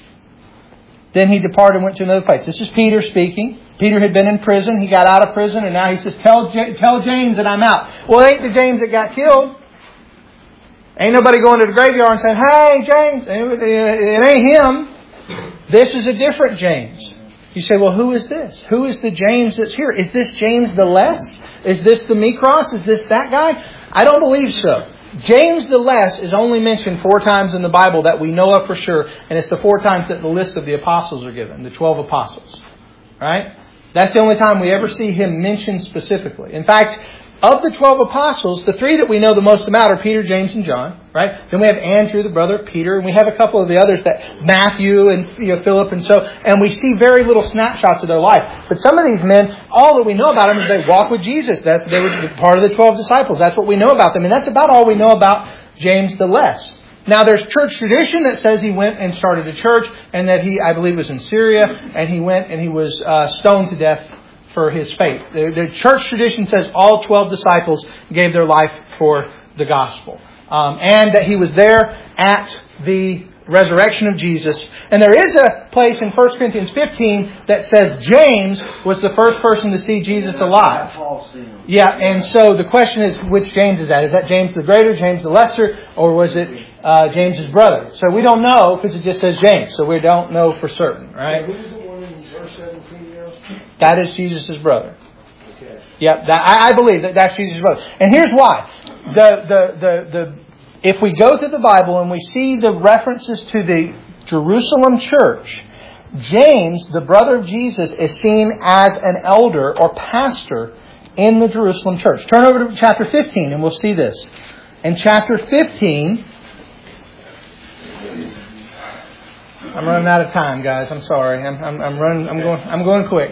Then he departed and went to another place." This is Peter speaking. Peter had been in prison. He got out of prison, and now he says, tell, J- tell James that I'm out. Well, it ain't the James that got killed. Ain't nobody going to the graveyard and saying, hey, James. It ain't him. This is a different James. You say, well, who is this? Who is the James that's here? Is this James the Less? Is this the Mikros? Is this that guy? I don't believe so. James the Less is only mentioned four times in the Bible that we know of for sure. And it's the four times that the list of the apostles are given. The twelve apostles. Right? That's the only time we ever see him mentioned specifically. In fact, of the twelve apostles, the three that we know the most about are Peter, James, and John. Right? Then we have Andrew, the brother of Peter, and we have a couple of the others that Matthew and you know, Philip and so. And we see very little snapshots of their life. But some of these men, all that we know about them is they walk with Jesus. That's they were part of the twelve disciples. That's what we know about them, and that's about all we know about James the Less. Now, there's church tradition that says he went and started a church, and that he, I believe, was in Syria, and he went and he was uh, stoned to death for his faith. The, the church tradition says all twelve disciples gave their life for the gospel, um, and that he was there at the resurrection of Jesus. And there is a place in First Corinthians fifteen that says James was the first person to see Jesus alive. Yeah, and so the question is, which James is that? Is that James the Greater, James the Lesser, or was it uh, James's brother? So we don't know because it just says James, so we don't know for certain, right? Who's the one in verse seventeen now? That is Jesus' brother. Okay. Yeah, that, I, I believe that that's Jesus' brother. And here's why. The the the the If we go through the Bible and we see the references to the Jerusalem church, James, the brother of Jesus, is seen as an elder or pastor in the Jerusalem church. Turn over to chapter fifteen and we'll see this. In chapter fifteen, I'm running out of time, guys. I'm sorry. I'm, I'm, I'm running. I'm going. I'm going quick.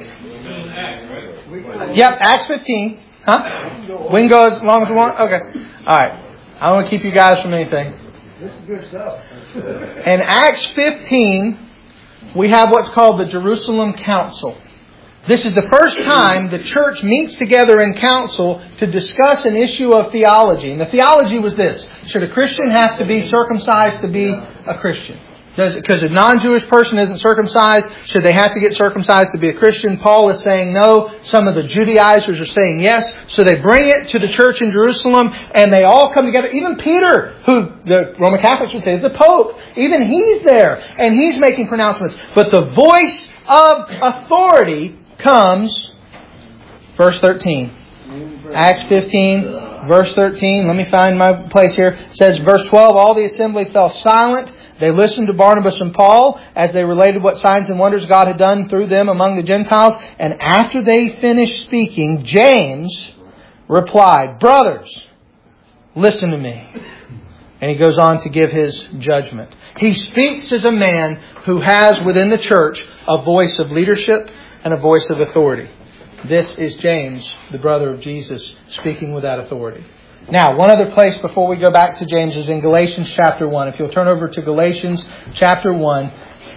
Yep, Acts fifteen. Huh? We can go as long as we want. Okay. All right. I don't want to keep you guys from anything. This is good stuff. In Acts fifteen, we have what's called the Jerusalem Council. This is the first time the church meets together in council to discuss an issue of theology. And the theology was this: should a Christian have to be circumcised to be a Christian? Does it, because a non-Jewish person isn't circumcised, should they have to get circumcised to be a Christian? Paul is saying no. Some of the Judaizers are saying yes. So they bring it to the church in Jerusalem and they all come together. Even Peter, who the Roman Catholics would say is the Pope, even he's there and he's making pronouncements. But the voice of authority comes, verse thirteen. Acts fifteen, verse thirteen. Let me find my place here. It says, verse twelve, all the assembly fell silent. They listened to Barnabas and Paul as they related what signs and wonders God had done through them among the Gentiles. And after they finished speaking, James replied, "Brothers, listen to me." And he goes on to give his judgment. He speaks as a man who has within the church a voice of leadership and a voice of authority. This is James, the brother of Jesus, speaking with that authority. Now, one other place before we go back to James is in Galatians chapter one. If you'll turn over to Galatians chapter one.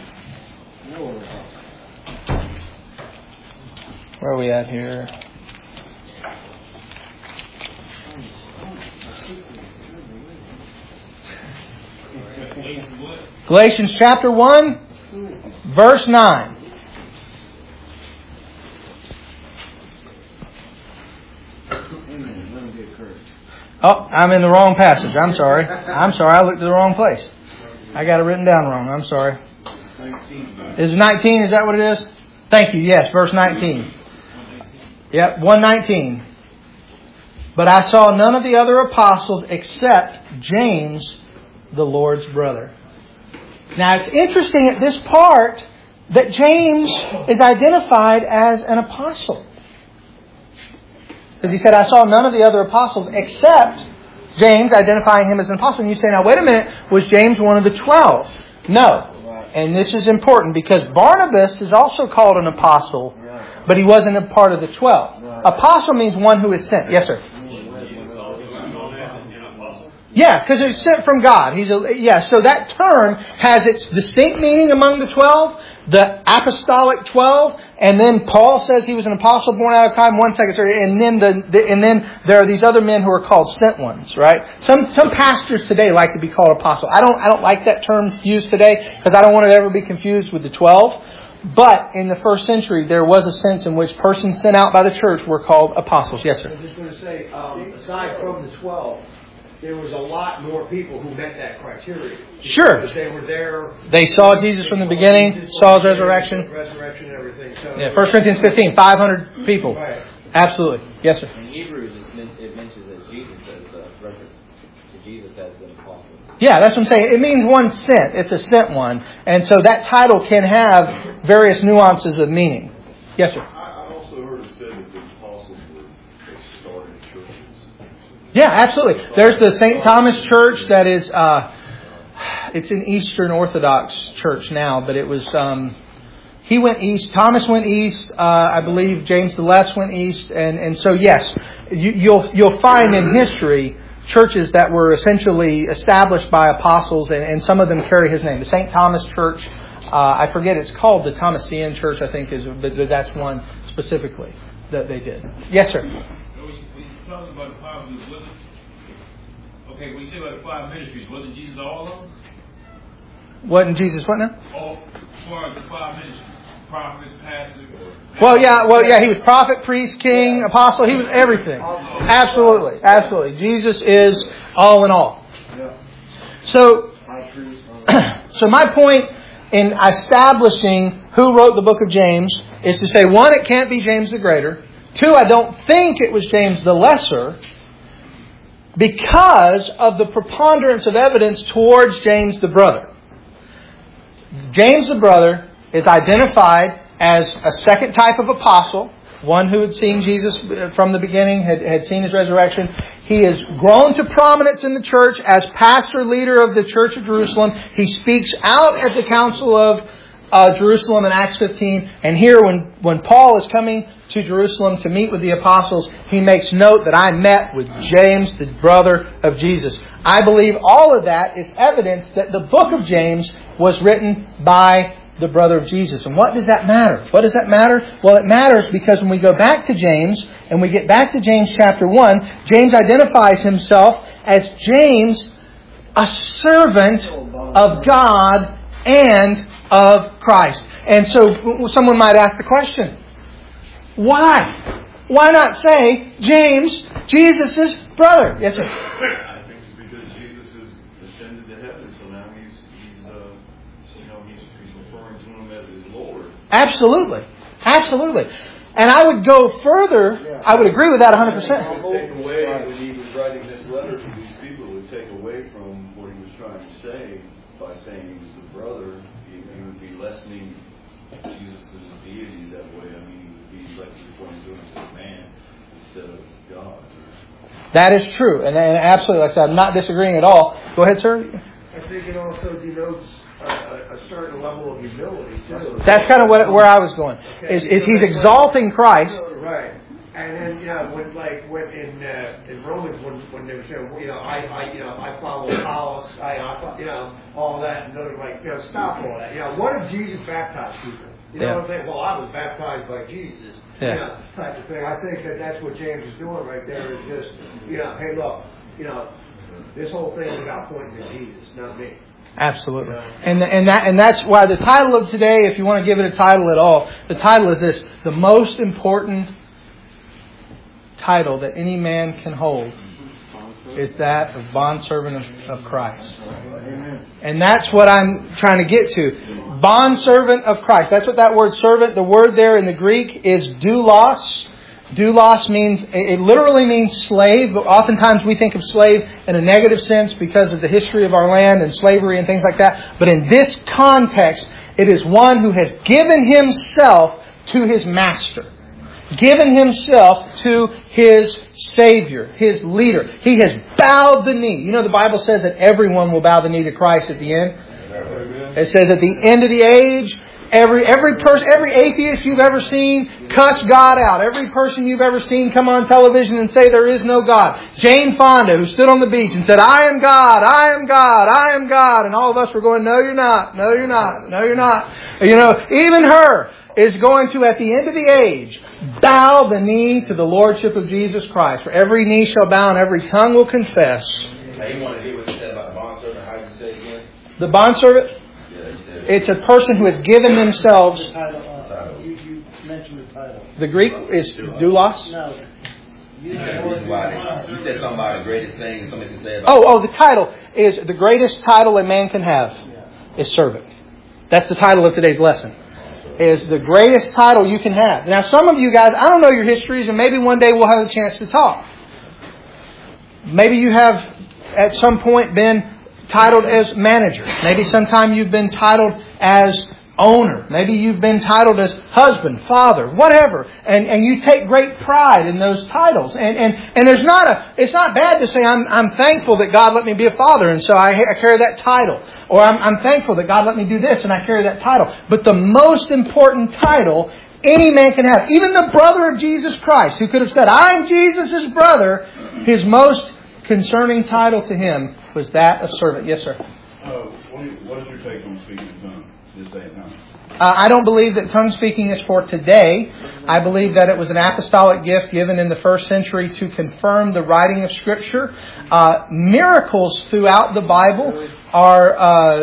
Where are we at here? Galatians chapter one, verse nine. Oh, I'm in the wrong passage. I'm sorry. I'm sorry. I looked at the wrong place. I got it written down wrong. I'm sorry. Is it nineteen? Is that what it is? Thank you. Yes, verse nineteen. Yep, one nineteen. But I saw none of the other apostles except James, the Lord's brother. Now, it's interesting at this part that James is identified as an apostle. Because he said, I saw none of the other apostles except James, identifying him as an apostle. And you say, now wait a minute, was James one of the twelve? No. And this is important because Barnabas is also called an apostle, but he wasn't a part of the twelve. Apostle means one who is sent. Yes, sir. Yeah, because it's sent from God. He's a, yeah, so that term has its distinct meaning among the twelve, the apostolic twelve, and then Paul says he was an apostle born out of time. One second, sorry, and then the, the and then there are these other men who are called sent ones, right? Some some pastors today like to be called apostle. I don't I don't like that term used today because I don't want it to ever be confused with the twelve. But in the first century, there was a sense in which persons sent out by the church were called apostles. Yes, sir. I was just going to say, um, aside from the twelve, there was a lot more people who met that criteria. Sure. Because they were there. They saw Jesus from the beginning, saw His resurrection. Resurrection and everything. So Yeah, First Corinthians fifteen, five hundred people. Right. Absolutely. Yes, sir. In Hebrews, it, men- it mentions as Jesus as a reference to Jesus as an apostle. Yeah, that's what I'm saying. It means one sent. It's a sent one. And so that title can have various nuances of meaning. Yes, sir. I also heard it said that the apostles were they started churches. Yeah, absolutely. There's the Saint Thomas Church that is, uh, it's an Eastern Orthodox church now, but it was, um, he went east, Thomas went east, uh, I believe James the Less went east, and, and so yes, you, you'll, you'll find in history churches that were essentially established by apostles, and, and some of them carry his name. The Saint Thomas Church, uh, I forget, it's called the Thomasean Church, I think, is, but that's one specifically that they did. Yes, sir. When you talking about the apostles, wasn't okay? When you say about the five ministries, wasn't Jesus all of them? Wasn't Jesus what now? All as far as the five ministries, prophet, pastor. Well, yeah, well, yeah. He was prophet, priest, king, apostle. He was everything. Absolutely, absolutely. Jesus is all in all. So, so my point in establishing who wrote the book of James is to say, one, it can't be James the Greater. Two, I don't think it was James the Lesser, because of the preponderance of evidence towards James the brother. James the brother is identified as a second type of apostle, one who had seen Jesus from the beginning, had, had seen His resurrection. He has grown to prominence in the church as pastor leader of the church of Jerusalem. He speaks out at the council of uh, Jerusalem in Acts fifteen. And here when, when Paul is coming to Jerusalem to meet with the apostles, he makes note that I met with James, the brother of Jesus. I believe all of that is evidence that the book of James was written by the brother of Jesus. And what does that matter? What does that matter? Well, it matters because when we go back to James, and we get back to James chapter one, James identifies himself as James, a servant of God and of Christ. And so someone might ask the question, why? Why not say James, Jesus' brother? Yes, sir. I think it's because Jesus is ascended to heaven, so now he's he's uh, you know he's he's referring to him as his Lord. Absolutely, absolutely. And I would go further. I would agree with that one hundred percent. It would take away when he was writing this letter to these people. It would take away from what he was trying to say by saying he was the brother. He, he would be lessening Jesus' deity that way. I mean, he would be like referring to him as a man. instead of God. That is true. And, and absolutely, like I said, I'm not disagreeing at all. Go ahead, sir. I think it also denotes a, a, a certain level of humility, too. That's kind of what, where I was going. Is, is he's exalting Christ. Right. And then, you know, when, like, when in uh, in Romans, when, when they were saying, you know, I, I, you know, I follow Apollos, I, I, you know, all that, and they're like, you know, stop all that. You know, what if Jesus baptized people? You know Yeah. what I'm saying? Well, I was baptized by Jesus. Yeah. You know, type of thing. I think that that's what James is doing right there. Is just, you know, hey, look, you know, this whole thing is about pointing to Jesus, not me. Absolutely. And and that and that's why the title of today, if you want to give it a title at all, the title is this: the most important title that any man can hold is that of bondservant of, of Christ. And that's what I'm trying to get to. Bondservant of Christ. That's what that word servant, the word there in the Greek is doulos. Doulos means, it literally means slave, but oftentimes we think of slave in a negative sense because of the history of our land and slavery and things like that. But in this context, it is one who has given himself to his master. Given himself to his Savior, his leader. He has bowed the knee. You know the Bible says that everyone will bow the knee to Christ at the end. It says at the end of the age, every every person, every atheist you've ever seen cuss God out. Every person you've ever seen come on television and say there is no God. Jane Fonda, who stood on the beach and said, I am God, I am God, I am God. And all of us were going, no you're not, no you're not, no you're not. You know, even her is going to, at the end of the age, bow the knee to the Lordship of Jesus Christ. For every knee shall bow and every tongue will confess. Hey, you want to hear what you said about the bondservant? How did you say it again? The bondservant? Yeah, you said it. It's a person who has given themselves. The title, uh, you, you mentioned the title. The Greek is doulos. No. You You said said the word why- you said something about the greatest thing somebody can say about Oh, oh, the title is the greatest title a man can have is servant. That's the title of today's lesson. Is the greatest title you can have. Now, some of you guys, I don't know your histories, and maybe one day we'll have a chance to talk. Maybe you have, at some point, been titled as manager. Maybe sometime you've been titled as owner. Maybe you've been titled as husband, father, whatever. And and you take great pride in those titles. And and, and there's not a it's not bad to say I'm I'm thankful that God let me be a father and so I, I carry that title. Or I'm I'm thankful that God let me do this and I carry that title. But the most important title any man can have, even the brother of Jesus Christ, who could have said, I'm Jesus' brother, his most concerning title to him was that of servant. Yes, sir. Uh, what, do you, what is your take on speaking in tongues this day and time? Uh, I don't believe that tongue speaking is for today. I believe that it was an apostolic gift given in the first century to confirm the writing of Scripture. Uh, miracles throughout the Bible are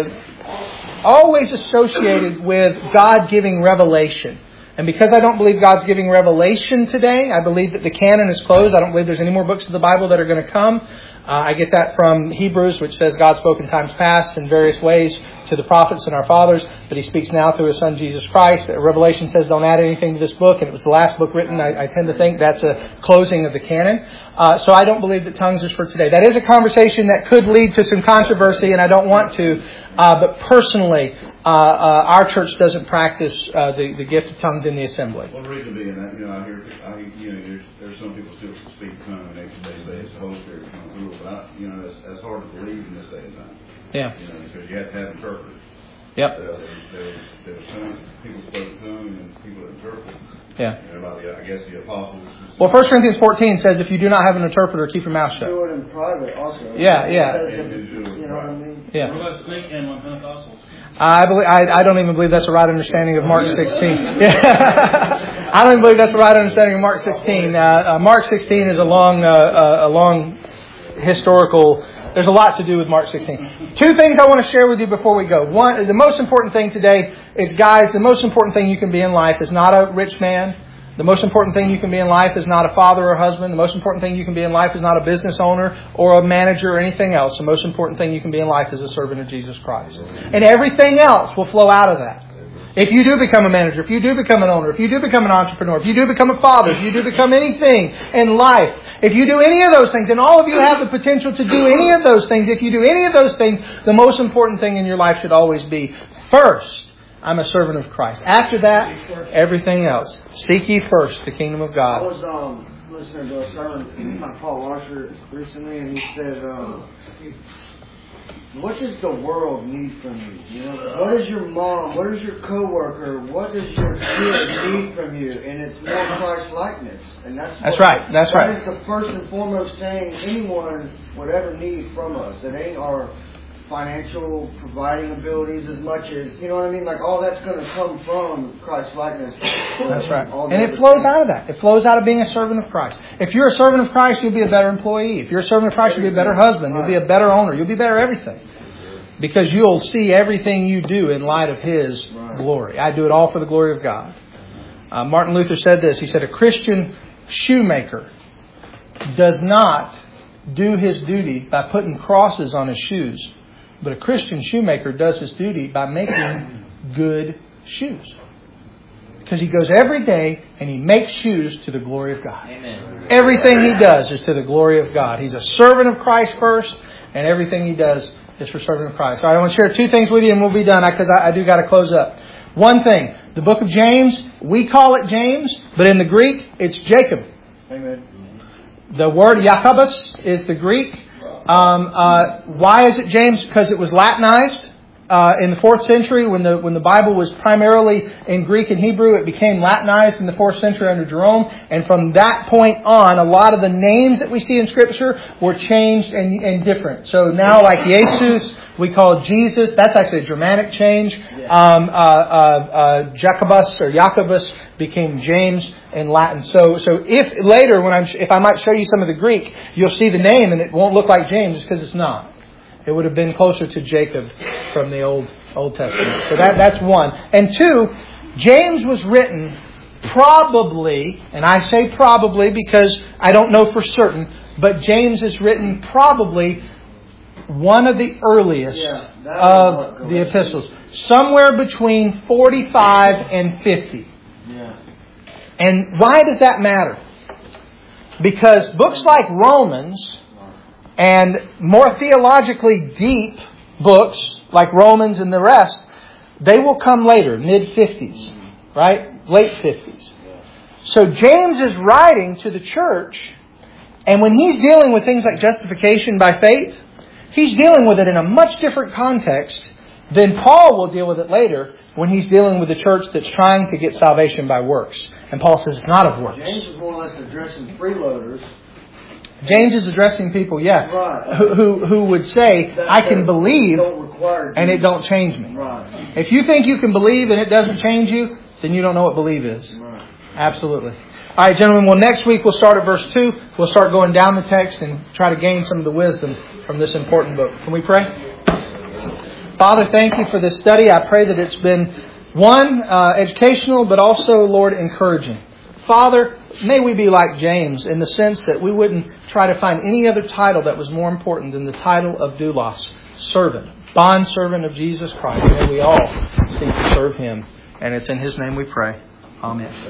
uh, always associated with God giving revelation. And because I don't believe God's giving revelation today, I believe that the canon is closed. I don't believe there's any more books of the Bible that are going to come. Uh, I get that from Hebrews, which says God spoke in times past in various ways to the prophets and our fathers, but He speaks now through His Son, Jesus Christ. Revelation says don't add anything to this book, and it was the last book written. I, I tend to think that's a closing of the canon. Uh, so I don't believe that tongues is for today. That is a conversation that could lead to some controversy, and I don't want to. Uh, but personally, uh, uh, our church doesn't practice uh, the, the gift of tongues in the assembly. Well, the reason being that, you know, I hear, I, you know, there's, there's some people still speak tongue and they, they say it's the Holy Spirit coming through, but I, you know, that's, that's hard to believe in this day and time. Yeah. You know, because you have to have interpreters. Yep. Uh, there was, there was, there was tongue, people spoke tongue and people that interpreted. Yeah. You know, like the, I guess the apostles. Well, First Corinthians fourteen says if you do not have an interpreter, keep your mouth shut. Do it in private also. Yeah, yeah. You know what I mean? Yeah. What about speak and on Pentecostals? I believe, I, I don't even believe that's a right understanding of Mark sixteen. Yeah. I don't even believe that's a right understanding of Mark sixteen. Uh, uh, Mark sixteen is a long, uh, uh, a long historical. There's a lot to do with Mark sixteen. Two things I want to share with you before we go. One, the most important thing today is, guys, the most important thing you can be in life is not a rich man. The most important thing you can be in life is not a father or husband. The most important thing you can be in life is not a business owner or a manager or anything else. The most important thing you can be in life is a servant of Jesus Christ. And everything else will flow out of that. If you do become a manager, if you do become an owner, if you do become an entrepreneur, if you do become a father, if you do become anything in life, if you do any of those things, and all of you have the potential to do any of those things, if you do any of those things, the most important thing in your life should always be, first, I'm a servant of Christ. After that, everything else. Seek ye first the kingdom of I God. was um listening to a sermon by Paul Washer recently, and he said, um, what does the world need from you? You know, what does your mom, what does your coworker, what does your kid need from you? And it's more Christ-likeness. And that's That's what, right. That's that right. is the first and foremost thing anyone would ever need from us. It ain't our financial providing abilities as much as, you know what I mean? Like, all that's going to come from Christ-likeness. That's right. All And the it other flows things. out of that. It flows out of being a servant of Christ. If you're a servant of Christ, you'll be a better employee. If you're a servant of Christ, you'll be a better husband. You'll be a better owner. You'll be better everything. Because you'll see everything you do in light of His glory. I do it all for the glory of God. Uh, Martin Luther said this. He said, a Christian shoemaker does not do his duty by putting crosses on his shoes. But a Christian shoemaker does his duty by making good shoes. Because he goes every day and he makes shoes to the glory of God. Amen. Everything he does is to the glory of God. He's a servant of Christ first, and everything he does is for servant of Christ. All right, I want to share two things with you and we'll be done because I, I do got to close up. One thing, the book of James, we call it James, but in the Greek, it's Jacob. Amen. The word Jacobus is the Greek. Um, uh, why is it James? Because it was Latinized uh, in the fourth century when the when the Bible was primarily in Greek and Hebrew. It became Latinized in the fourth century under Jerome, and from that point on, a lot of the names that we see in Scripture were changed and, and different. So now, like Jesus, we call Jesus. That's actually a Germanic change. Um, uh, uh, uh, Jacobus or Jacobus became James in Latin. So, so if later, when I'm, if I might show you some of the Greek, you'll see the name and it won't look like James because it's not. It would have been closer to Jacob from the Old Old Testament. So that that's one. And two, James was written probably, and I say probably because I don't know for certain, but James is written probably one of the earliest Yeah, that of was the epistles. Somewhere between forty-five and fifty. Yeah. And why does that matter? Because books like Romans and more theologically deep books like Romans and the rest, they will come later, mid-fifties, right? Late fifties. So James is writing to the church, and when he's dealing with things like justification by faith, he's dealing with it in a much different context than Paul will deal with it later when he's dealing with the church that's trying to get salvation by works. And Paul says it's not of works. James is more or less addressing freeloaders. James is addressing people, yeah, Right. who, who who would say, That- I can that believe don't require and it Jesus. don't change me. Right. If you think you can believe and it doesn't change you, then you don't know what believe is. Right. Absolutely. All right, gentlemen, well, next week we'll start at verse two. We'll start going down the text and try to gain some of the wisdom from this important book. Can we pray? Father, thank you for this study. I pray that it's been, one, uh, educational, but also, Lord, encouraging. Father, may we be like James in the sense that we wouldn't try to find any other title that was more important than the title of doulos, servant, bondservant of Jesus Christ. May we all seek to serve Him. And it's in His name we pray. Amen.